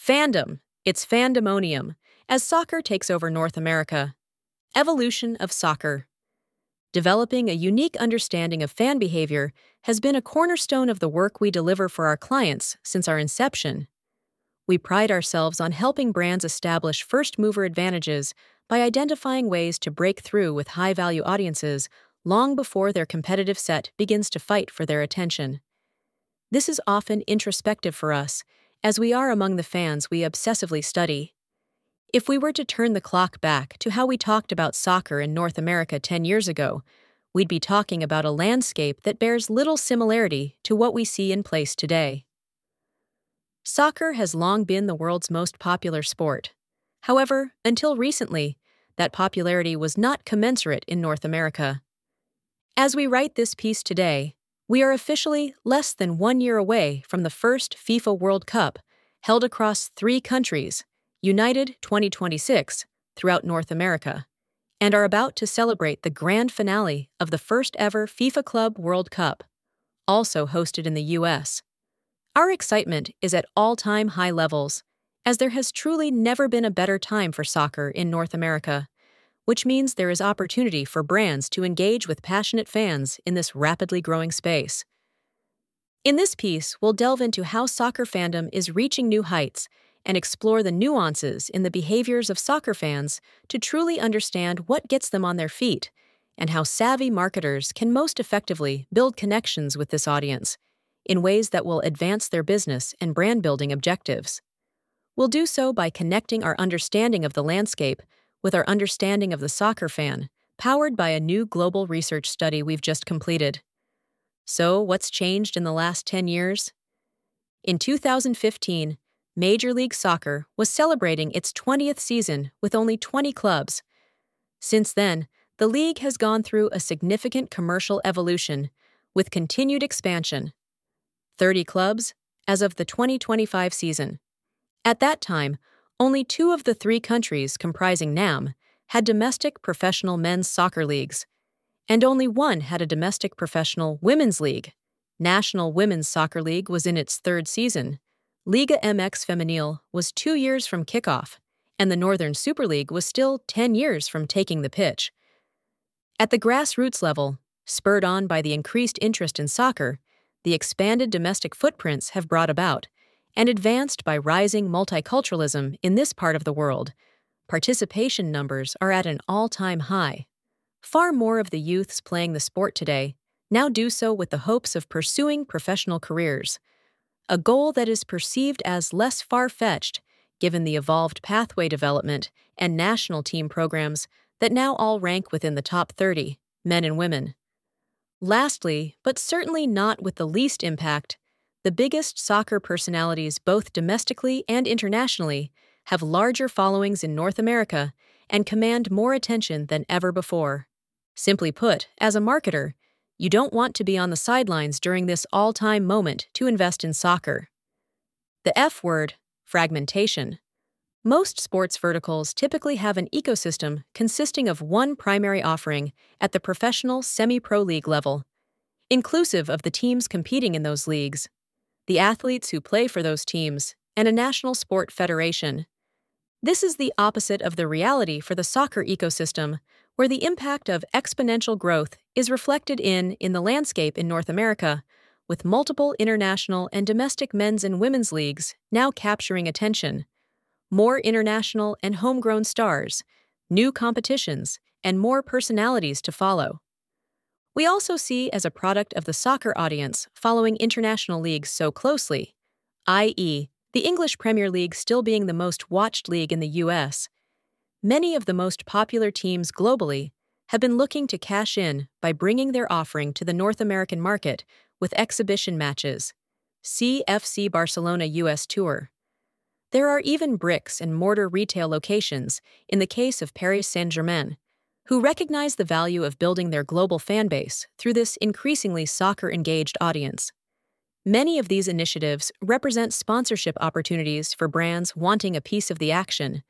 Fandom. It's fandemonium, as soccer takes over North America. Evolution of soccer. Developing a unique understanding of fan behavior has been a cornerstone of the work we deliver for our clients since our inception. We pride ourselves on helping brands establish first-mover advantages by identifying ways to break through with high-value audiences long before their competitive set begins to fight for their attention. This is often introspective for us, as we are among the fans we obsessively study. If we were to turn the clock back to how we talked about soccer in North America 10 years ago, we'd be talking about a landscape that bears little similarity to what we see in place today. Soccer has long been the world's most popular sport. However, until recently, that popularity was not commensurate in North America. As we write this piece today, we are officially less than 1 year away from the first FIFA World Cup, held across 3 countries, united 2026, throughout North America, and are about to celebrate the grand finale of the first ever FIFA Club World Cup, also hosted in the U.S. Our excitement is at all-time high levels, as there has truly never been a better time for soccer in North America, which means there is opportunity for brands to engage with passionate fans in this rapidly growing space. In this piece, we'll delve into how soccer fandom is reaching new heights and explore the nuances in the behaviors of soccer fans to truly understand what gets them on their feet and how savvy marketers can most effectively build connections with this audience in ways that will advance their business and brand-building objectives. We'll do so by connecting our understanding of the landscape with our understanding of the soccer fan, powered by a new global research study we've just completed. So, what's changed in the last 10 years? In 2015, Major League Soccer was celebrating its 20th season with only 20 clubs. Since then, the league has gone through a significant commercial evolution, with continued expansion. 30 clubs as of the 2025 season. At that time, only 2 of the 3 countries comprising NAM had domestic professional men's soccer leagues, and only 1 had a domestic professional women's league. National Women's Soccer League was in its 3rd season. Liga MX Femenil was 2 years from kickoff, and the Northern Super League was still 10 years from taking the pitch. At the grassroots level, spurred on by the increased interest in soccer, the expanded domestic footprints have brought about, and advanced by rising multiculturalism in this part of the world, participation numbers are at an all-time high. Far more of the youths playing the sport today now do so with the hopes of pursuing professional careers, a goal that is perceived as less far-fetched given the evolved pathway development and national team programs that now all rank within the top 30, men and women. Lastly, but certainly not with the least impact, the biggest soccer personalities both domestically and internationally have larger followings in North America and command more attention than ever before. Simply put, as a marketer, you don't want to be on the sidelines during this all-time moment to invest in soccer. The F word, fragmentation. Most sports verticals typically have an ecosystem consisting of one primary offering at the professional semi-pro league level, inclusive of the teams competing in those leagues, the athletes who play for those teams, and a national sport federation. This is the opposite of the reality for the soccer ecosystem, where the impact of exponential growth is reflected in the landscape in North America, with multiple international and domestic men's and women's leagues now capturing attention, more international and homegrown stars, new competitions, and more personalities to follow. We also see as a product of the soccer audience following international leagues so closely, i.e., the English Premier League still being the most watched league in the U.S., many of the most popular teams globally have been looking to cash in by bringing their offering to the North American market with exhibition matches. See FC Barcelona U.S. Tour. There are even bricks and mortar retail locations in the case of Paris Saint-Germain, who recognize the value of building their global fan base through this increasingly soccer-engaged audience. Many of these initiatives represent sponsorship opportunities for brands wanting a piece of the action.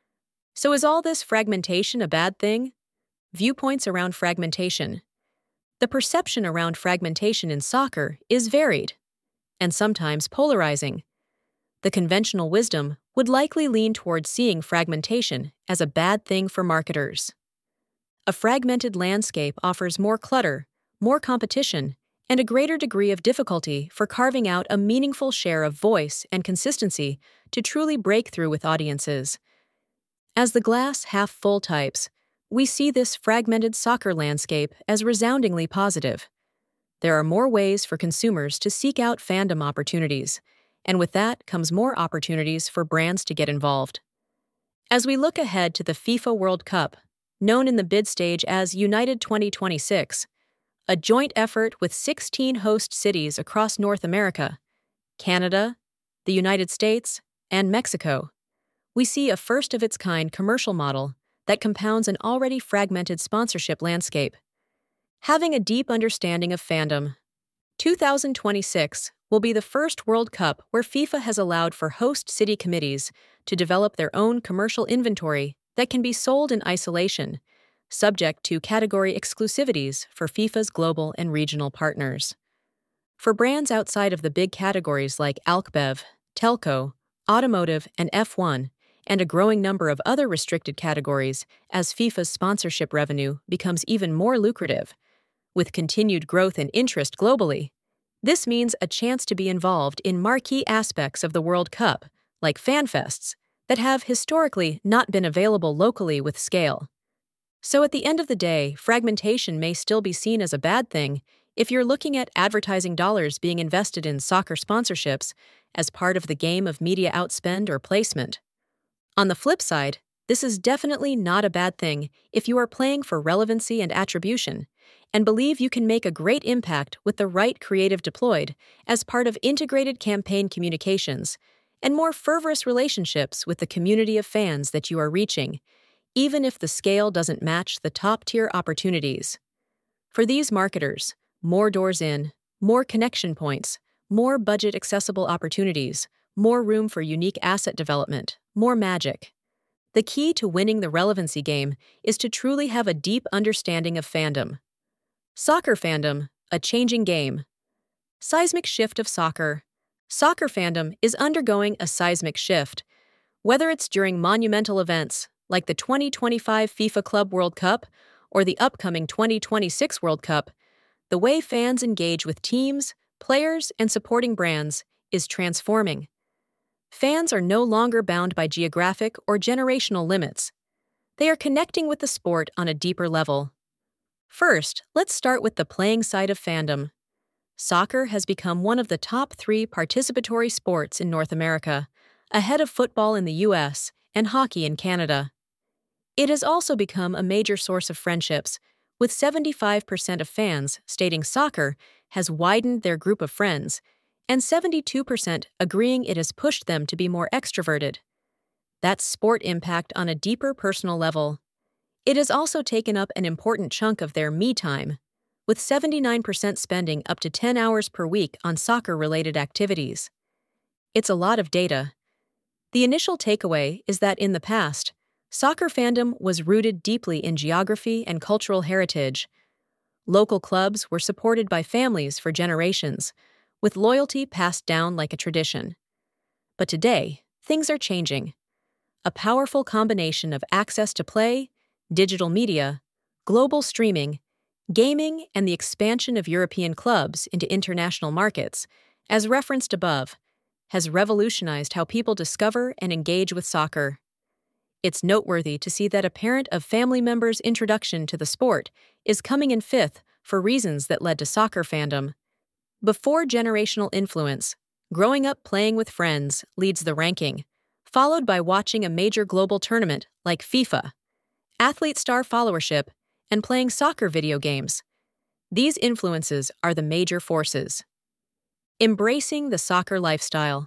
So is all this fragmentation a bad thing? Viewpoints around fragmentation. The perception around fragmentation in soccer is varied, and sometimes polarizing. The conventional wisdom would likely lean towards seeing fragmentation as a bad thing for marketers. A fragmented landscape offers more clutter, more competition, and a greater degree of difficulty for carving out a meaningful share of voice and consistency to truly break through with audiences. As the glass half-full types, we see this fragmented soccer landscape as resoundingly positive. There are more ways for consumers to seek out fandom opportunities, and with that comes more opportunities for brands to get involved. As we look ahead to the FIFA World Cup, known in the bid stage as United 2026, a joint effort with 16 host cities across North America, Canada, the United States, and Mexico, we see a first-of-its-kind commercial model that compounds an already fragmented sponsorship landscape. Having a deep understanding of fandom, 2026 will be the first World Cup where FIFA has allowed for host city committees to develop their own commercial inventory that can be sold in isolation, subject to category exclusivities for FIFA's global and regional partners. For brands outside of the big categories like AlcBev, Telco, Automotive, and F1, and a growing number of other restricted categories as FIFA's sponsorship revenue becomes even more lucrative. With continued growth and interest globally, this means a chance to be involved in marquee aspects of the World Cup, like fanfests, that have historically not been available locally with scale. So at the end of the day, fragmentation may still be seen as a bad thing if you're looking at advertising dollars being invested in soccer sponsorships as part of the game of media outspend or placement. On the flip side, this is definitely not a bad thing if you are playing for relevancy and attribution, and believe you can make a great impact with the right creative deployed as part of integrated campaign communications and more fervorous relationships with the community of fans that you are reaching, even if the scale doesn't match the top-tier opportunities. For these marketers, more doors in, more connection points, more budget-accessible opportunities, more room for unique asset development, more magic. The key to winning the relevancy game is to truly have a deep understanding of fandom. Soccer fandom, a changing game. Seismic shift of soccer. Soccer fandom is undergoing a seismic shift. Whether it's during monumental events like the 2025 FIFA Club World Cup or the upcoming 2026 World Cup, the way fans engage with teams, players, and supporting brands is transforming. Fans are no longer bound by geographic or generational limits. They are connecting with the sport on a deeper level. First, let's start with the playing side of fandom. Soccer has become one of the top 3 participatory sports in North America, ahead of football in the US and hockey in Canada. It has also become a major source of friendships, with 75% of fans stating soccer has widened their group of friends, and 72% agreeing it has pushed them to be more extroverted. That's sport impact on a deeper personal level. It has also taken up an important chunk of their me time, with 79% spending up to 10 hours per week on soccer-related activities. It's a lot of data. The initial takeaway is that in the past, soccer fandom was rooted deeply in geography and cultural heritage. Local clubs were supported by families for generations, with loyalty passed down like a tradition. But today, things are changing. A powerful combination of access to play, digital media, global streaming, gaming, and the expansion of European clubs into international markets, as referenced above, has revolutionized how people discover and engage with soccer. It's noteworthy to see that a parent of family members' introduction to the sport is coming in 5th for reasons that led to soccer fandom. Before generational influence, growing up playing with friends leads the ranking, followed by watching a major global tournament like FIFA, athlete star followership, and playing soccer video games. These influences are the major forces. Embracing the soccer lifestyle.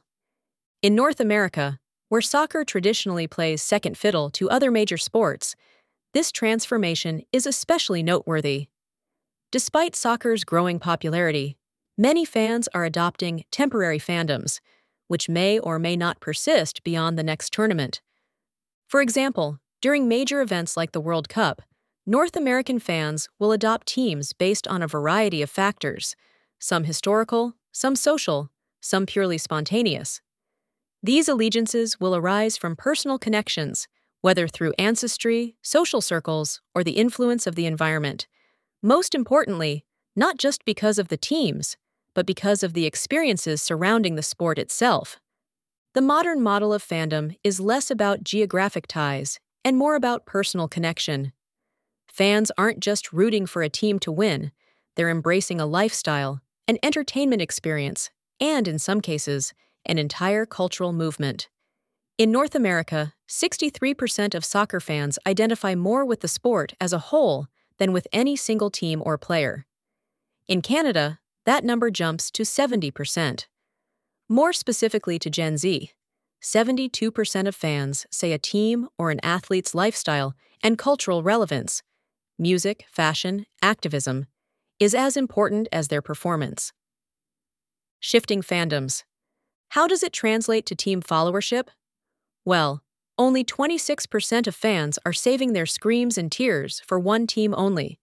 In North America, where soccer traditionally plays second fiddle to other major sports, this transformation is especially noteworthy. Despite soccer's growing popularity, many fans are adopting temporary fandoms, which may or may not persist beyond the next tournament. For example, during major events like the World Cup, North American fans will adopt teams based on a variety of factors, some historical, some social, some purely spontaneous. These allegiances will arise from personal connections, whether through ancestry, social circles, or the influence of the environment. Most importantly, not just because of the teams, but because of the experiences surrounding the sport itself. The modern model of fandom is less about geographic ties and more about personal connection. Fans aren't just rooting for a team to win, they're embracing a lifestyle, an entertainment experience, and, in some cases, an entire cultural movement. In North America, 63% of soccer fans identify more with the sport as a whole than with any single team or player. In Canada, that number jumps to 70%. More specifically to Gen Z, 72% of fans say a team or an athlete's lifestyle and cultural relevance, music, fashion, activism, is as important as their performance. Shifting fandoms. How does it translate to team followership? Well, only 26% of fans are saving their screams and tears for one team only.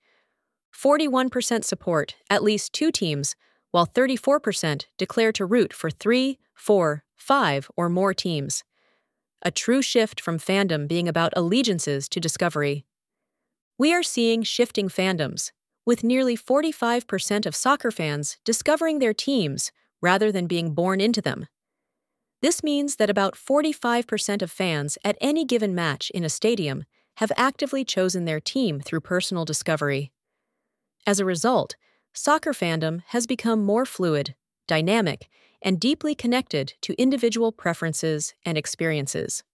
41% support at least two teams, while 34% declare to root for 3, 4, 5, or more teams. A true shift from fandom being about allegiances to discovery. We are seeing shifting fandoms, with nearly 45% of soccer fans discovering their teams rather than being born into them. This means that about 45% of fans at any given match in a stadium have actively chosen their team through personal discovery. As a result, soccer fandom has become more fluid, dynamic, and deeply connected to individual preferences and experiences.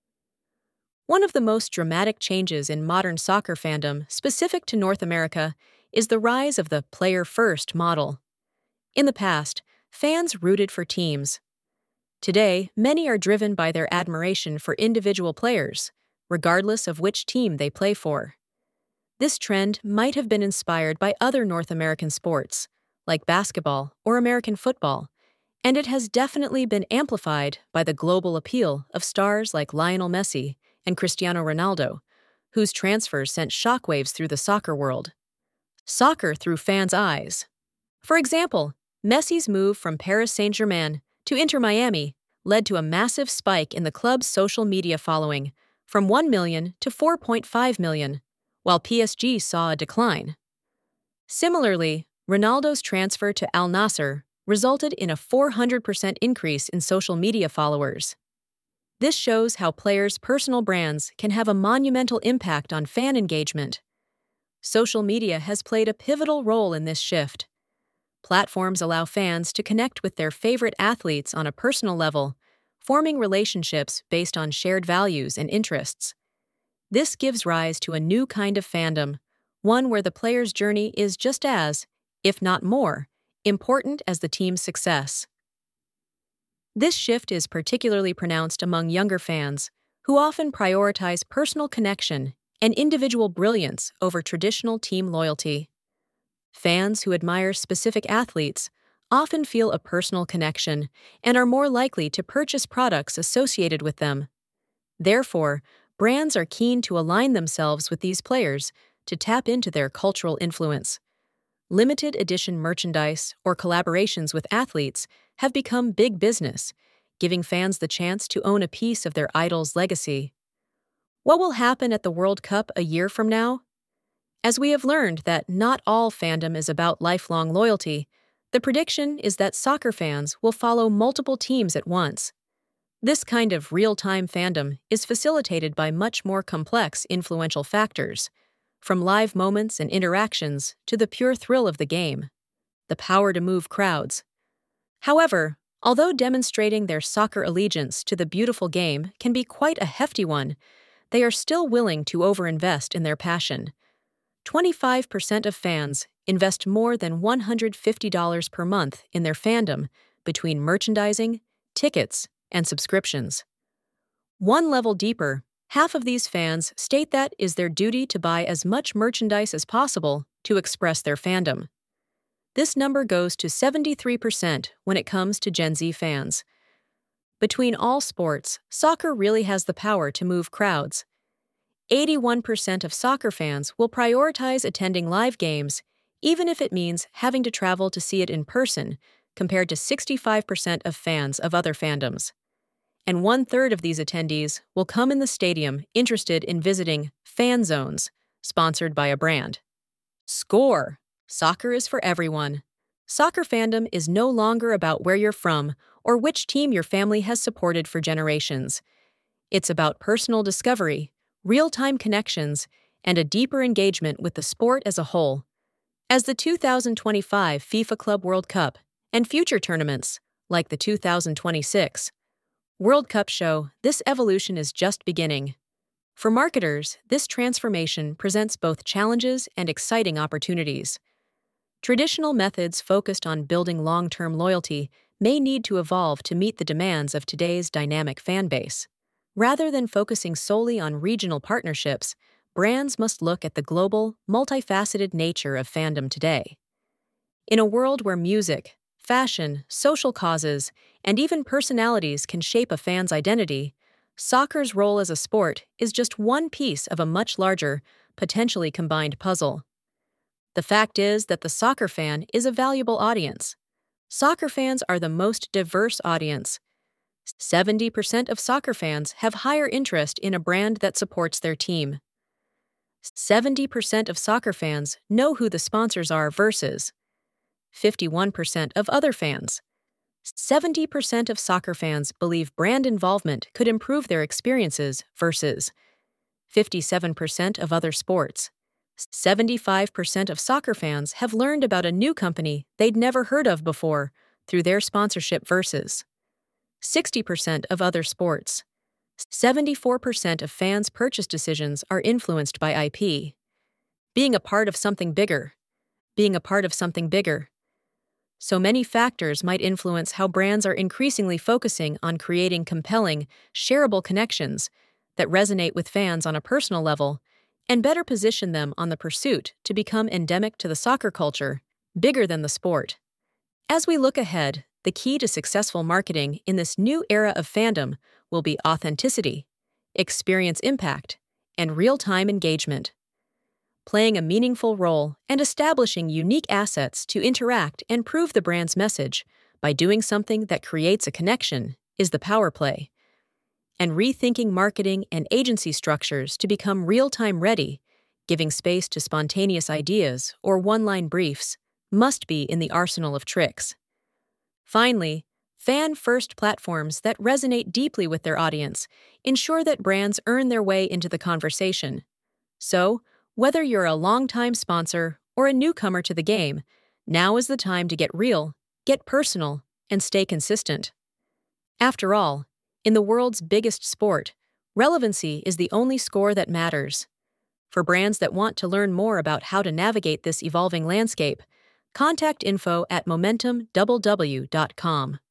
One of the most dramatic changes in modern soccer fandom specific to North America is the rise of the player-first model. In the past, fans rooted for teams. Today, many are driven by their admiration for individual players, regardless of which team they play for. This trend might have been inspired by other North American sports, like basketball or American football, and it has definitely been amplified by the global appeal of stars like Lionel Messi and Cristiano Ronaldo, whose transfers sent shockwaves through the soccer world. Soccer through fans' eyes. For example, Messi's move from Paris Saint-Germain to Inter Miami led to a massive spike in the club's social media following, from 1 million to 4.5 million, while PSG saw a decline. Similarly, Ronaldo's transfer to Al Nassr resulted in a 400% increase in social media followers. This shows how players' personal brands can have a monumental impact on fan engagement. Social media has played a pivotal role in this shift. Platforms allow fans to connect with their favorite athletes on a personal level, forming relationships based on shared values and interests. This gives rise to a new kind of fandom, one where the player's journey is just as, if not more, important as the team's success. This shift is particularly pronounced among younger fans, who often prioritize personal connection and individual brilliance over traditional team loyalty. Fans who admire specific athletes often feel a personal connection and are more likely to purchase products associated with them. Therefore, brands are keen to align themselves with these players to tap into their cultural influence. Limited edition merchandise or collaborations with athletes have become big business, giving fans the chance to own a piece of their idol's legacy. What will happen at the World Cup a year from now? As we have learned that not all fandom is about lifelong loyalty, the prediction is that soccer fans will follow multiple teams at once. This kind of real-time fandom is facilitated by much more complex influential factors, from live moments and interactions to the pure thrill of the game, the power to move crowds. However, although demonstrating their soccer allegiance to the beautiful game can be quite a hefty one, they are still willing to overinvest in their passion. 25% of fans invest more than $150 per month in their fandom between merchandising, tickets, and subscriptions. One level deeper, half of these fans state that is their duty to buy as much merchandise as possible to express their fandom. This number goes to 73% when it comes to Gen Z fans. Between all sports, soccer really has the power to move crowds. 81% of soccer fans will prioritize attending live games, even if it means having to travel to see it in person, compared to 65% of fans of other fandoms. and 1/3 of these attendees will come in the stadium interested in visiting fan zones, sponsored by a brand. Score! Soccer is for everyone. Soccer fandom is no longer about where you're from or which team your family has supported for generations. It's about personal discovery, real-time connections, and a deeper engagement with the sport as a whole. As the 2025 FIFA Club World Cup and future tournaments, like the 2026 World Cup show, this evolution is just beginning. For marketers, this transformation presents both challenges and exciting opportunities. Traditional methods focused on building long-term loyalty may need to evolve to meet the demands of today's dynamic fan base. Rather than focusing solely on regional partnerships, brands must look at the global, multifaceted nature of fandom today. In a world where music, fashion, social causes, and even personalities can shape a fan's identity, soccer's role as a sport is just one piece of a much larger, potentially combined puzzle. The fact is that the soccer fan is a valuable audience. Soccer fans are the most diverse audience. 70% of soccer fans have higher interest in a brand that supports their team. 70% of soccer fans know who the sponsors are versus 51% of other fans. 70% of soccer fans believe brand involvement could improve their experiences versus 57% of other sports. 75% of soccer fans have learned about a new company they'd never heard of before through their sponsorship versus 60% of other sports. 74% of fans' purchase decisions are influenced by IP. Being a part of something bigger. Being a part of something bigger. So many factors might influence how brands are increasingly focusing on creating compelling, shareable connections that resonate with fans on a personal level and better position them on the pursuit to become endemic to the soccer culture, bigger than the sport. As we look ahead, the key to successful marketing in this new era of fandom will be authenticity, experience impact, and real-time engagement. Playing a meaningful role and establishing unique assets to interact and prove the brand's message by doing something that creates a connection is the power play. And rethinking marketing and agency structures to become real-time ready, giving space to spontaneous ideas or one-line briefs, must be in the arsenal of tricks. Finally, fan-first platforms that resonate deeply with their audience ensure that brands earn their way into the conversation. So, whether you're a longtime sponsor or a newcomer to the game, now is the time to get real, get personal, and stay consistent. After all, in the world's biggest sport, relevancy is the only score that matters. For brands that want to learn more about how to navigate this evolving landscape, contact info@momentumww.com.